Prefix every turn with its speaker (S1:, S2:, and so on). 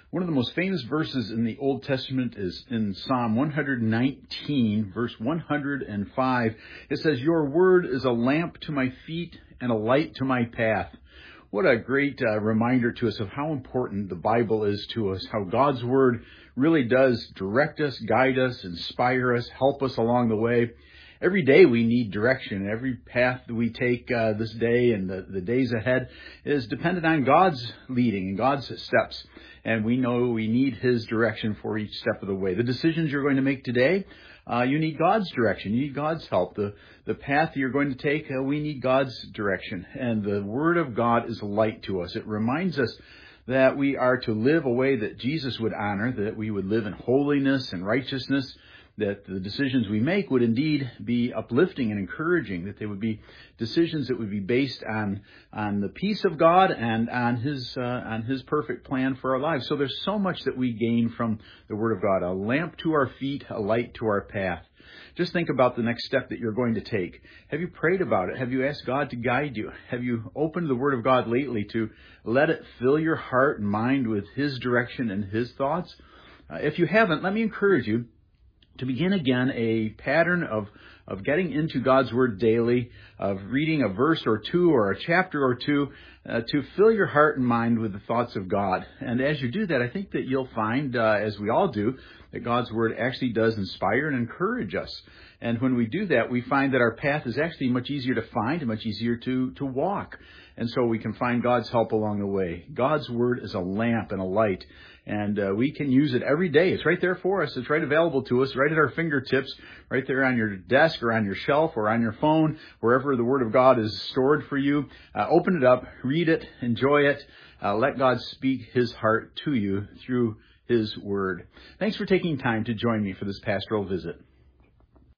S1: One of the most famous verses in the Old Testament is in Psalm 119, verse 105. It says, "Your word is a lamp to my feet and a light to my path." What a great reminder to us of how important the Bible is to us, how God's word really does direct us, guide us, inspire us, help us along the way. Every day we need direction. Every path that we take this day and the days ahead is dependent on God's leading and God's steps. And we know we need His direction for each step of the way. The decisions you're going to make today, you need God's direction. You need God's help. The path you're going to take, we need God's direction. And the Word of God is a light to us. It reminds us that we are to live a way that Jesus would honor, that we would live in holiness and righteousness, that the decisions we make would indeed be uplifting and encouraging, that they would be decisions that would be based on the peace of God and on His perfect plan for our lives. So there's so much that we gain from the Word of God, a lamp to our feet, a light to our path. Just think about the next step that you're going to take. Have you prayed about it? Have you asked God to guide you? Have you opened the Word of God lately to let it fill your heart and mind with His direction and His thoughts? If you haven't, let me encourage you to begin again a pattern of getting into God's Word daily, of reading a verse or two or a chapter or two to fill your heart and mind with the thoughts of God. And as you do that, I think that you'll find, as we all do, that God's Word actually does inspire and encourage us. And when we do that, we find that our path is actually much easier to find and much easier to walk. And so we can find God's help along the way. God's Word is a lamp and a light. And we can use it every day. It's right there for us. It's right available to us, right at our fingertips, right there on your desk or on your shelf or on your phone, wherever the Word of God is stored for you. Open it up, read it, enjoy it. Let God speak His heart to you through His Word. Thanks for taking time to join me for this pastoral visit.